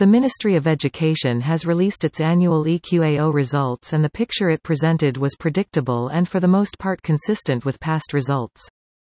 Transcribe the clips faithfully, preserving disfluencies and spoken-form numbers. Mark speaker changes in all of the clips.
Speaker 1: The Ministry of Education has released its annual E Q A O results, and the picture it presented was predictable and for the most part consistent with past results.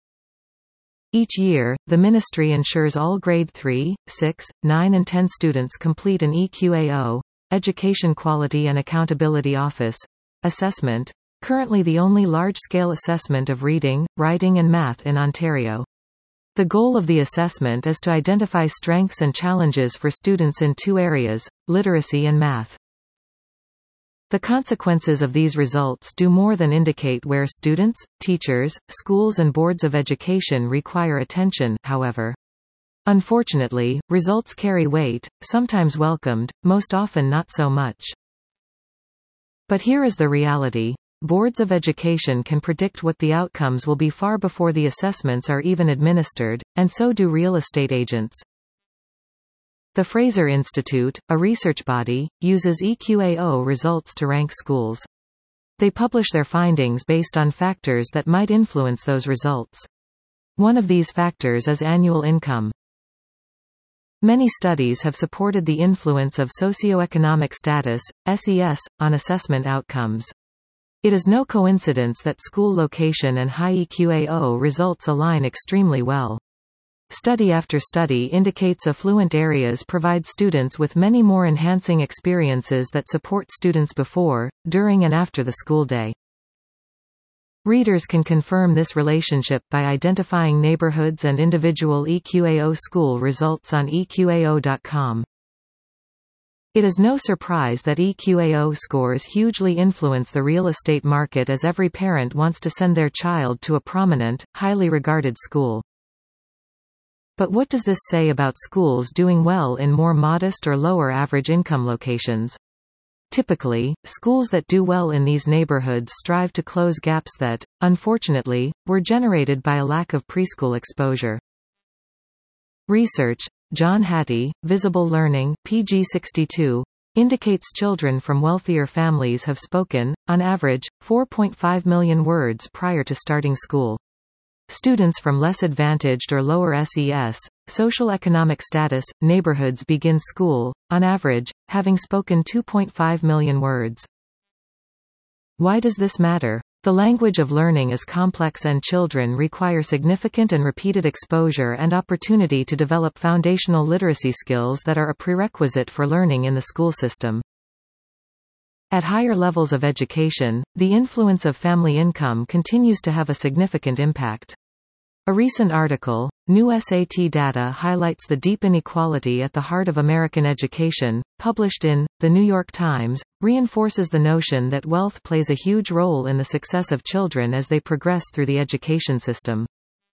Speaker 1: Each year, the Ministry ensures all grade three, six, nine and ten students complete an E Q A O, Education Quality and Accountability Office, assessment, currently the only large-scale assessment of reading, writing and math in Ontario. The goal of the assessment is to identify strengths and challenges for students in two areas, literacy and math. The consequences of these results do more than indicate where students, teachers, schools and boards of education require attention, however. Unfortunately, results carry weight, sometimes welcomed, most often not so much. But here is the reality. Boards of education can predict what the outcomes will be far before the assessments are even administered, and so do real estate agents. The Fraser Institute, a research body, uses E Q A O results to rank schools. They publish their findings based on factors that might influence those results. One of these factors is annual income. Many studies have supported the influence of socioeconomic status, S E S, on assessment outcomes. It is no coincidence that school location and high E Q A O results align extremely well. Study after study indicates affluent areas provide students with many more enhancing experiences that support students before, during and after the school day. Readers can confirm this relationship by identifying neighborhoods and individual E Q A O school results on E Q A O dot com. It is no surprise that E Q A O scores hugely influence the real estate market, as every parent wants to send their child to a prominent, highly regarded school. But what does this say about schools doing well in more modest or lower average income locations? Typically, schools that do well in these neighborhoods strive to close gaps that, unfortunately, were generated by a lack of preschool exposure. Research, John Hattie, Visible Learning, P G sixty-two, indicates children from wealthier families have spoken, on average, four point five million words prior to starting school. Students from less advantaged or lower S E S, social economic status, neighborhoods begin school, on average, having spoken two point five million words. Why does this matter? The language of learning is complex and children require significant and repeated exposure and opportunity to develop foundational literacy skills that are a prerequisite for learning in the school system. At higher levels of education, the influence of family income continues to have a significant impact. A recent article, New S A T Data, highlights the deep inequality at the heart of American education, published in The New York Times, reinforces the notion that wealth plays a huge role in the success of children as they progress through the education system.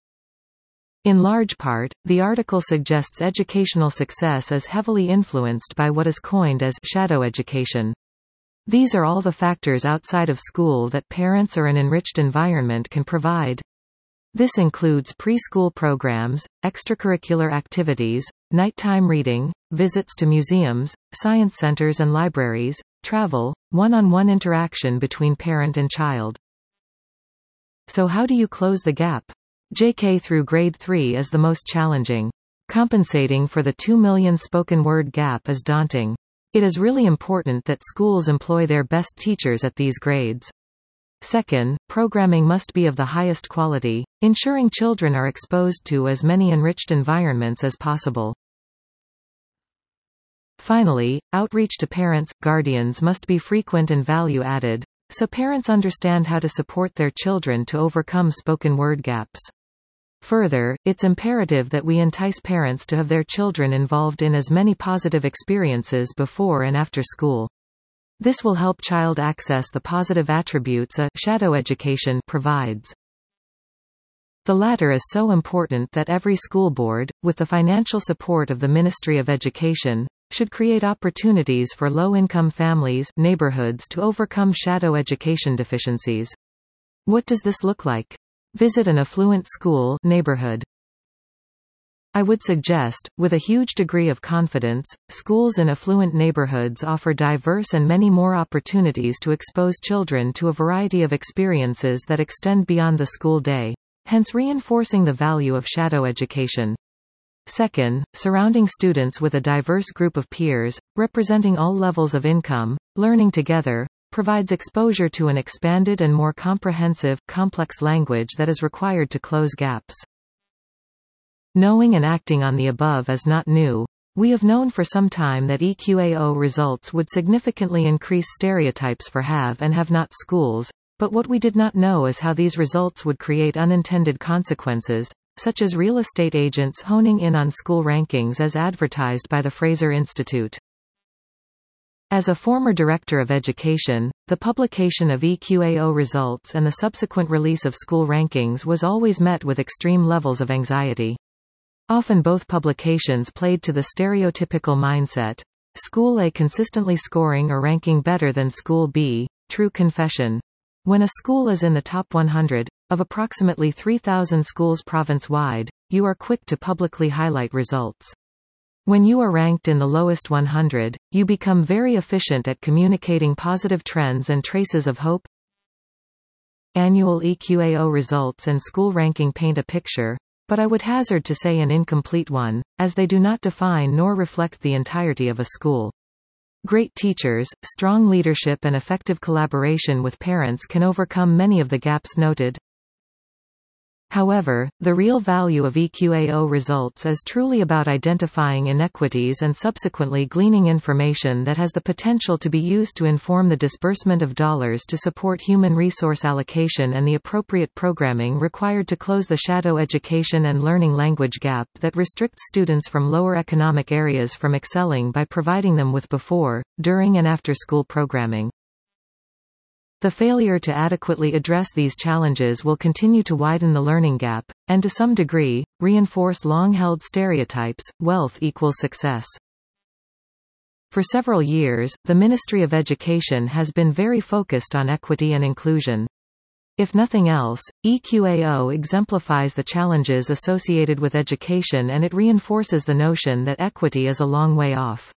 Speaker 1: In large part, the article suggests educational success is heavily influenced by what is coined as shadow education. These are all the factors outside of school that parents or an enriched environment can provide. This includes preschool programs, extracurricular activities, nighttime reading, visits to museums, science centers and libraries, travel, one-on-one interaction between parent and child. So how do you close the gap? J K through grade three is the most challenging. Compensating for the two million spoken word gap is daunting. It is really important that schools employ their best teachers at these grades. Second, programming must be of the highest quality, ensuring children are exposed to as many enriched environments as possible. Finally, outreach to parents, guardians must be frequent and value-added, so parents understand how to support their children to overcome spoken word gaps. Further, it's imperative that we entice parents to have their children involved in as many positive experiences before and after school. This will help child access the positive attributes a shadow education provides. The latter is so important that every school board, with the financial support of the Ministry of Education, should create opportunities for low-income families, neighborhoods to overcome shadow education deficiencies. What does this look like? Visit an affluent school neighborhood. I would suggest, with a huge degree of confidence, schools in affluent neighborhoods offer diverse and many more opportunities to expose children to a variety of experiences that extend beyond the school day, hence reinforcing the value of shadow education. Second, surrounding students with a diverse group of peers, representing all levels of income, learning together, provides exposure to an expanded and more comprehensive, complex language that is required to close gaps. Knowing and acting on the above is not new. We have known for some time that E Q A O results would significantly increase stereotypes for have and have not schools, but what we did not know is how these results would create unintended consequences, such as real estate agents honing in on school rankings as advertised by the Fraser Institute. As a former director of education, the publication of E Q A O results and the subsequent release of school rankings was always met with extreme levels of anxiety. Often both publications played to the stereotypical mindset. School A consistently scoring or ranking better than School B. True confession. When a school is in the top one hundred, of approximately three thousand schools province-wide, you are quick to publicly highlight results. When you are ranked in the lowest one hundred, you become very efficient at communicating positive trends and traces of hope. Annual E Q A O results and school ranking paint a picture, but I would hazard to say an incomplete one, as they do not define nor reflect the entirety of a school. Great teachers, strong leadership and effective collaboration with parents can overcome many of the gaps noted. However, the real value of E Q A O results is truly about identifying inequities and subsequently gleaning information that has the potential to be used to inform the disbursement of dollars to support human resource allocation and the appropriate programming required to close the shadow education and learning language gap that restricts students from lower economic areas from excelling by providing them with before, during and after school programming. The failure to adequately address these challenges will continue to widen the learning gap, and to some degree, reinforce long-held stereotypes, wealth equals success. For several years, the Ministry of Education has been very focused on equity and inclusion. If nothing else, E Q A O exemplifies the challenges associated with education and it reinforces the notion that equity is a long way off.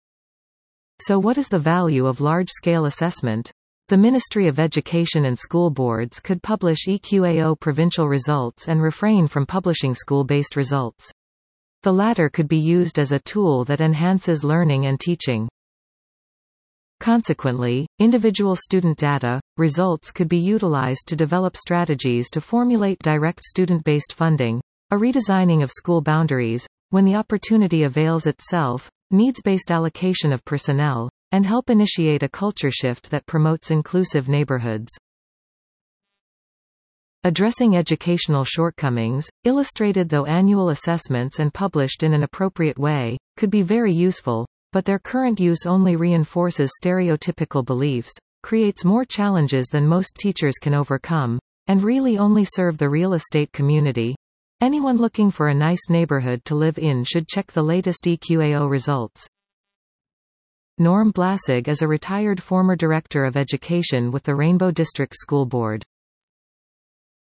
Speaker 1: So what is the value of large-scale assessment? The Ministry of Education and school boards could publish E Q A O provincial results and refrain from publishing school-based results. The latter could be used as a tool that enhances learning and teaching. Consequently, individual student data, results could be utilized to develop strategies to formulate direct student-based funding, a redesigning of school boundaries, when the opportunity avails itself, needs-based allocation of personnel, and help initiate a culture shift that promotes inclusive neighborhoods. Addressing educational shortcomings, illustrated though annual assessments and published in an appropriate way, could be very useful, but their current use only reinforces stereotypical beliefs, creates more challenges than most teachers can overcome, and really only serve the real estate community. Anyone looking for a nice neighborhood to live in should check the latest E Q A O results. Norm Blasig is a retired former director of education with the Rainbow District School Board.